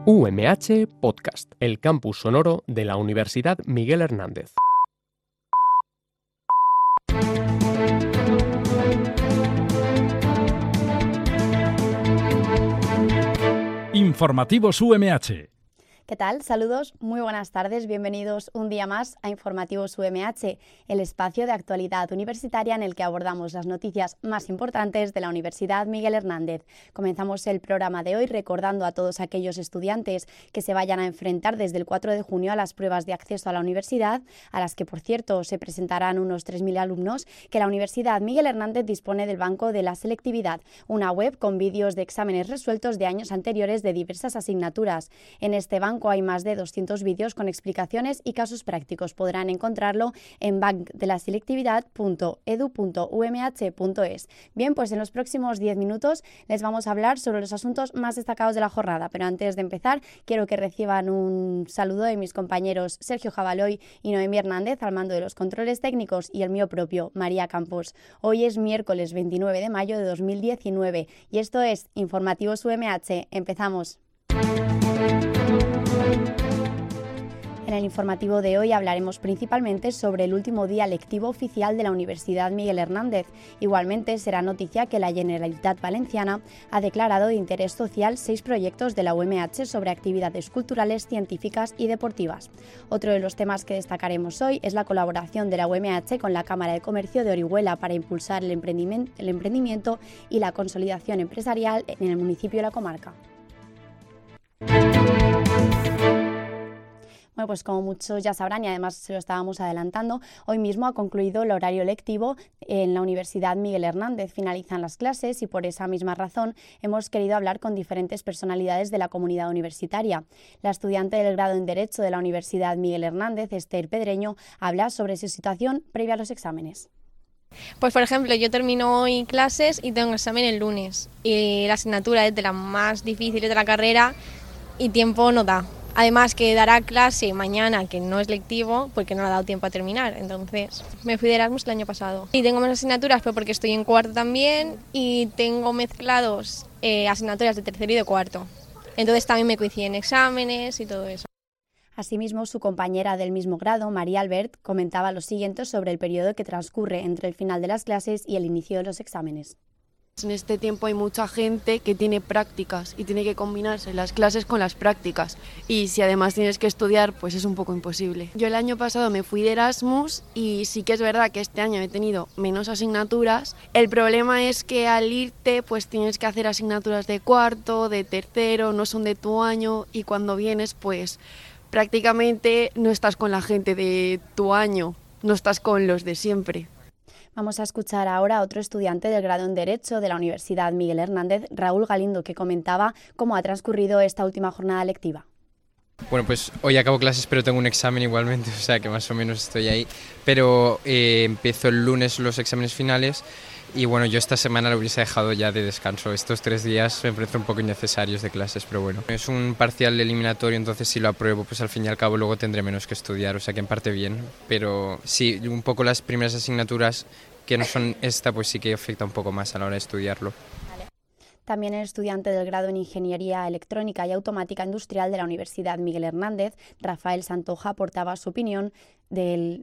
UMH Podcast, el campus sonoro de la Universidad Miguel Hernández. Informativos UMH. ¿Qué tal? Saludos, muy buenas tardes, bienvenidos un día más a Informativos UMH, el espacio de actualidad universitaria en el que abordamos las noticias más importantes de la Universidad Miguel Hernández. Comenzamos el programa de hoy recordando a todos aquellos estudiantes que se vayan a enfrentar desde el 4 de junio a las pruebas de acceso a la universidad, a las que por cierto se presentarán unos 3.000 alumnos, que la Universidad Miguel Hernández dispone del Banco de la Selectividad, una web con vídeos de exámenes resueltos de años anteriores de diversas asignaturas. En este banco hay más de 200 vídeos con explicaciones y casos prácticos. Podrán encontrarlo en bancdelaselectividad.edu.umh.es. Bien, pues en los próximos 10 minutos les vamos a hablar sobre los asuntos más destacados de la jornada, pero antes de empezar quiero que reciban un saludo de mis compañeros Sergio Jabaloy y Noemí Hernández al mando de los controles técnicos y el mío propio, María Campos. Hoy es miércoles 29 de mayo de 2019 y esto es Informativos UMH. Empezamos. En el informativo de hoy hablaremos principalmente sobre el último día lectivo oficial de la Universidad Miguel Hernández. Igualmente será noticia que la Generalitat Valenciana ha declarado de interés social 6 proyectos de la UMH sobre actividades culturales, científicas y deportivas. Otro de los temas que destacaremos hoy es la colaboración de la UMH con la Cámara de Comercio de Orihuela para impulsar el emprendimiento y la consolidación empresarial en el municipio y la comarca. Bueno, pues como muchos ya sabrán y además se lo estábamos adelantando, hoy mismo ha concluido el horario lectivo en la Universidad Miguel Hernández. Finalizan las clases y por esa misma razón hemos querido hablar con diferentes personalidades de la comunidad universitaria. La estudiante del grado en Derecho de la Universidad Miguel Hernández, Esther Pedreño, habla sobre su situación previa a los exámenes. Pues por ejemplo, yo termino hoy clases y tengo examen el lunes y la asignatura es de las más difíciles de la carrera y tiempo no da. Además que dará clase mañana, que no es lectivo, porque no le ha dado tiempo a terminar. Entonces, me fui de Erasmus el año pasado. Y tengo menos asignaturas, pero porque estoy en cuarto también y tengo mezclados asignaturas de tercero y de cuarto. Entonces también me coinciden exámenes y todo eso. Asimismo, su compañera del mismo grado, María Albert, comentaba lo siguiente sobre el periodo que transcurre entre el final de las clases y el inicio de los exámenes. En este tiempo hay mucha gente que tiene prácticas y tiene que combinarse las clases con las prácticas y si además tienes que estudiar pues es un poco imposible. Yo el año pasado me fui de Erasmus y sí que es verdad que este año he tenido menos asignaturas. El problema es que al irte pues tienes que hacer asignaturas de cuarto, de tercero, no son de tu año y cuando vienes pues prácticamente no estás con la gente de tu año, no estás con los de siempre. Vamos a escuchar ahora a otro estudiante del grado en Derecho de la Universidad Miguel Hernández, Raúl Galindo, que comentaba cómo ha transcurrido esta última jornada lectiva. Bueno, pues hoy acabo clases, pero tengo un examen igualmente, o sea que más o menos estoy ahí. Pero empiezo el lunes los exámenes finales y bueno, yo esta semana lo hubiese dejado ya de descanso. Estos 3 días me parecen un poco innecesarios de clases, pero bueno. Es un parcial eliminatorio, entonces si lo apruebo, pues al fin y al cabo luego tendré menos que estudiar, o sea que en parte bien. Pero sí, un poco las primeras asignaturas que no son esta, pues sí que afecta un poco más a la hora de estudiarlo. También el estudiante del grado en Ingeniería Electrónica y Automática Industrial de la Universidad Miguel Hernández, Rafael Santoja, aportaba su opinión de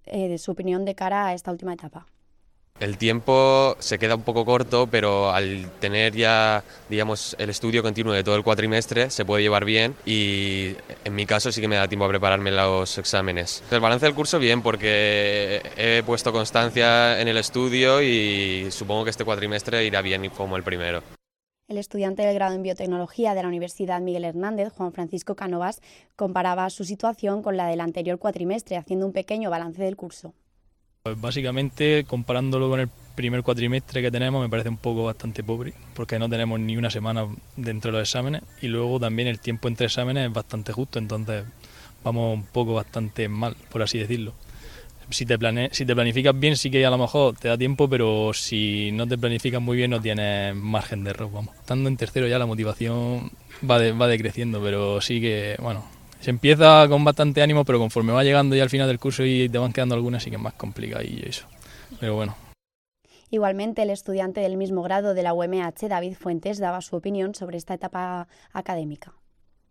cara a esta última etapa. El tiempo se queda un poco corto, pero al tener ya, digamos, el estudio continuo de todo el cuatrimestre se puede llevar bien y en mi caso sí que me da tiempo a prepararme los exámenes. El balance del curso bien porque he puesto constancia en el estudio y supongo que este cuatrimestre irá bien como el primero. El estudiante del grado en Biotecnología de la Universidad Miguel Hernández, Juan Francisco Cánovas, comparaba su situación con la del anterior cuatrimestre, haciendo un pequeño balance del curso. Pues básicamente, comparándolo con el primer cuatrimestre que tenemos, me parece un poco bastante pobre, porque no tenemos ni una semana dentro de los exámenes y luego también el tiempo entre exámenes es bastante justo, entonces vamos un poco bastante mal, por así decirlo. Si te planificas bien sí que a lo mejor te da tiempo, pero si no te planificas muy bien no tienes margen de error, vamos. Estando en tercero ya la motivación va decreciendo, pero sí que, bueno, se empieza con bastante ánimo, pero conforme va llegando ya al final del curso y te van quedando algunas, sí que es más complicado y eso. Pero bueno. Igualmente, el estudiante del mismo grado de la UMH, David Fuentes, daba su opinión sobre esta etapa académica.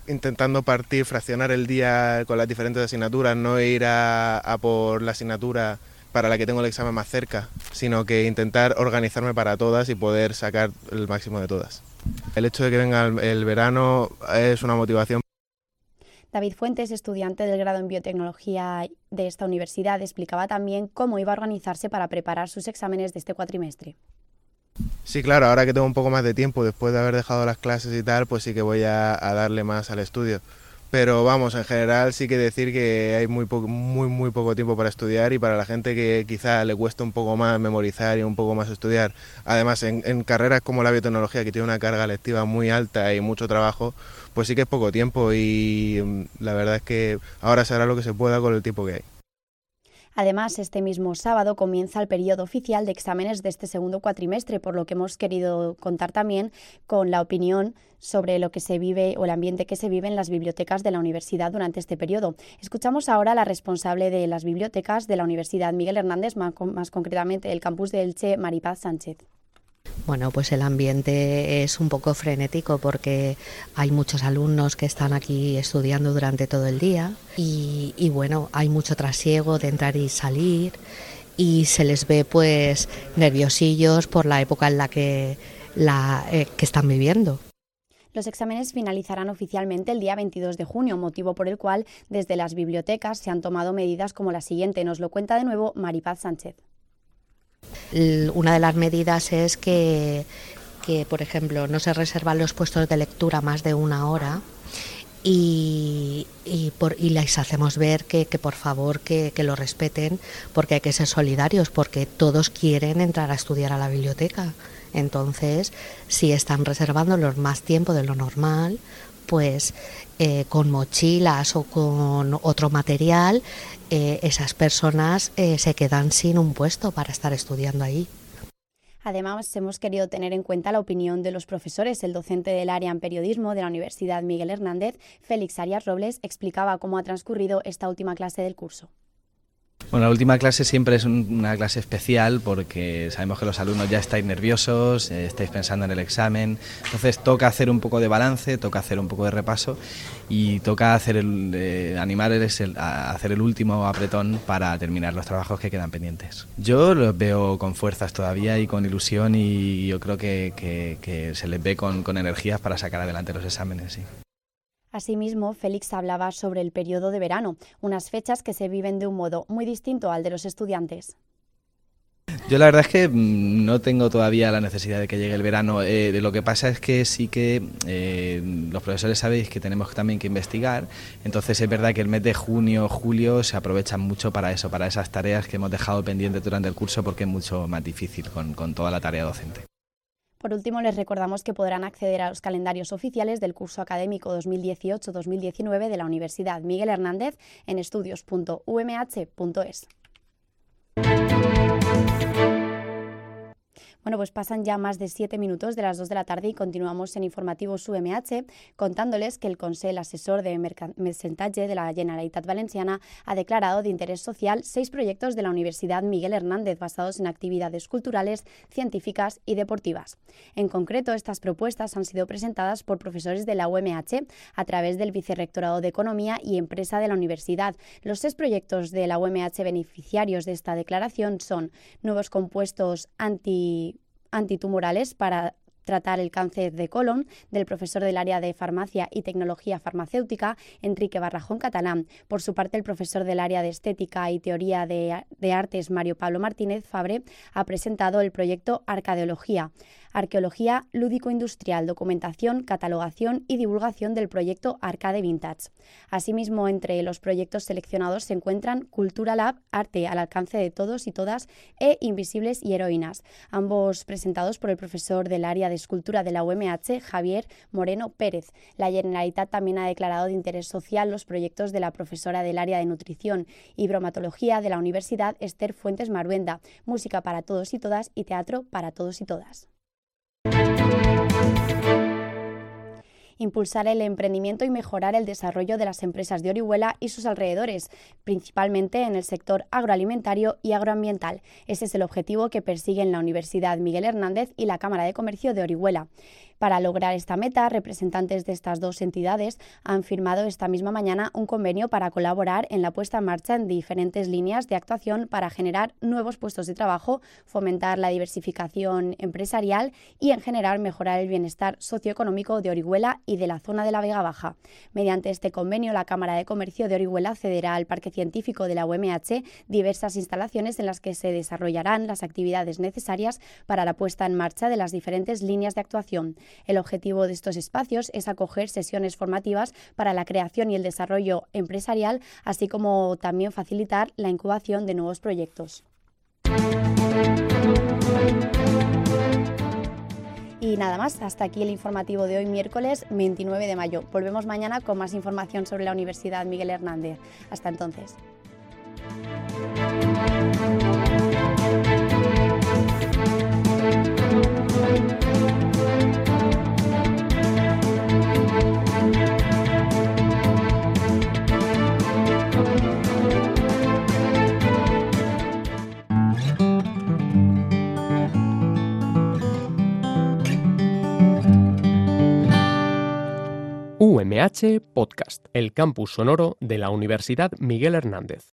intentando fraccionar el día con las diferentes asignaturas, no ir a por la asignatura para la que tengo el examen más cerca, sino que intentar organizarme para todas y poder sacar el máximo de todas. El hecho de que venga el verano es una motivación. David Fuentes, estudiante del grado en biotecnología de esta universidad, explicaba también cómo iba a organizarse para preparar sus exámenes de este cuatrimestre. Sí, claro, ahora que tengo un poco más de tiempo, después de haber dejado las clases y tal, pues sí que voy a darle más al estudio. Pero vamos, en general sí que decir que hay muy poco tiempo para estudiar, y para la gente que quizá le cuesta un poco más memorizar y un poco más estudiar, además en carreras como la biotecnología, que tiene una carga lectiva muy alta y mucho trabajo, pues sí que es poco tiempo, y la verdad es que ahora se hará lo que se pueda con el tiempo que hay. Además, este mismo sábado comienza el periodo oficial de exámenes de este segundo cuatrimestre, por lo que hemos querido contar también con la opinión sobre lo que se vive o el ambiente que se vive en las bibliotecas de la universidad durante este periodo. Escuchamos ahora a la responsable de las bibliotecas de la Universidad Miguel Hernández, más concretamente del campus de Elche, Maripaz Sánchez. Bueno, pues el ambiente es un poco frenético porque hay muchos alumnos que están aquí estudiando durante todo el día y bueno, hay mucho trasiego de entrar y salir y se les ve pues nerviosillos por la época en la que están viviendo. Los exámenes finalizarán oficialmente el día 22 de junio, motivo por el cual desde las bibliotecas se han tomado medidas como la siguiente. Nos lo cuenta de nuevo Maripaz Sánchez. Una de las medidas es que por ejemplo, no se reservan los puestos de lectura más de una hora y les hacemos ver que por favor que lo respeten, porque hay que ser solidarios, porque todos quieren entrar a estudiar a la biblioteca. Entonces, si están reservando los más tiempo de lo normal, pues con mochilas o con otro material, esas personas se quedan sin un puesto para estar estudiando ahí. Además, hemos querido tener en cuenta la opinión de los profesores. El docente del área en periodismo de la Universidad Miguel Hernández, Félix Arias Robles, explicaba cómo ha transcurrido esta última clase del curso. Bueno, la última clase siempre es una clase especial porque sabemos que los alumnos ya estáis nerviosos, estáis pensando en el examen, entonces toca hacer un poco de balance, toca hacer un poco de repaso y toca animarles a hacer el último apretón para terminar los trabajos que quedan pendientes. Yo los veo con fuerzas todavía y con ilusión y yo creo que se les ve con energías para sacar adelante los exámenes, sí. Asimismo, Félix hablaba sobre el periodo de verano, unas fechas que se viven de un modo muy distinto al de los estudiantes. Yo la verdad es que no tengo todavía la necesidad de que llegue el verano. Lo que pasa es que sí que los profesores sabéis que tenemos también que investigar, entonces es verdad que el mes de junio, julio se aprovechan mucho para eso, para esas tareas que hemos dejado pendientes durante el curso porque es mucho más difícil con toda la tarea docente. Por último, les recordamos que podrán acceder a los calendarios oficiales del curso académico 2018-2019 de la Universidad Miguel Hernández en estudios.umh.es. Bueno, pues pasan ya más de 7 minutos de las 2 de la tarde y continuamos en Informativos UMH contándoles que el Consell Assessor de Percentatge de la Generalitat Valenciana ha declarado de interés social 6 proyectos de la Universidad Miguel Hernández basados en actividades culturales, científicas y deportivas. En concreto, estas propuestas han sido presentadas por profesores de la UMH a través del Vicerrectorado de Economía y Empresa de la Universidad. Los 6 proyectos de la UMH beneficiarios de esta declaración son nuevos compuestos antitumorales para tratar el cáncer de colon, del profesor del área de farmacia y tecnología farmacéutica, Enrique Barrajón Catalán. Por su parte, el profesor del área de estética y teoría de artes, Mario Pablo Martínez Fabre, ha presentado el proyecto Arcadeología, arqueología lúdico-industrial, documentación, catalogación y divulgación del proyecto Arcade Vintage. Asimismo, entre los proyectos seleccionados se encuentran Cultura Lab, arte al alcance de todos y todas, e Invisibles y heroínas, ambos presentados por el profesor del área de escultura de la UMH, Javier Moreno Pérez. La Generalitat también ha declarado de interés social los proyectos de la profesora del área de nutrición y bromatología de la Universidad, Esther Fuentes Maruenda, música para todos y todas y teatro para todos y todas. Impulsar el emprendimiento y mejorar el desarrollo de las empresas de Orihuela y sus alrededores, principalmente en el sector agroalimentario y agroambiental. Ese es el objetivo que persiguen la Universidad Miguel Hernández y la Cámara de Comercio de Orihuela. Para lograr esta meta, representantes de estas dos entidades han firmado esta misma mañana un convenio para colaborar en la puesta en marcha en diferentes líneas de actuación para generar nuevos puestos de trabajo, fomentar la diversificación empresarial y, en general, mejorar el bienestar socioeconómico de Orihuela y de la zona de la Vega Baja. Mediante este convenio, la Cámara de Comercio de Orihuela cederá al Parque Científico de la UMH diversas instalaciones en las que se desarrollarán las actividades necesarias para la puesta en marcha de las diferentes líneas de actuación. El objetivo de estos espacios es acoger sesiones formativas para la creación y el desarrollo empresarial, así como también facilitar la incubación de nuevos proyectos. Y nada más, hasta aquí el informativo de hoy, miércoles 29 de mayo. Volvemos mañana con más información sobre la Universidad Miguel Hernández. Hasta entonces. UMH Podcast, el campus sonoro de la Universidad Miguel Hernández.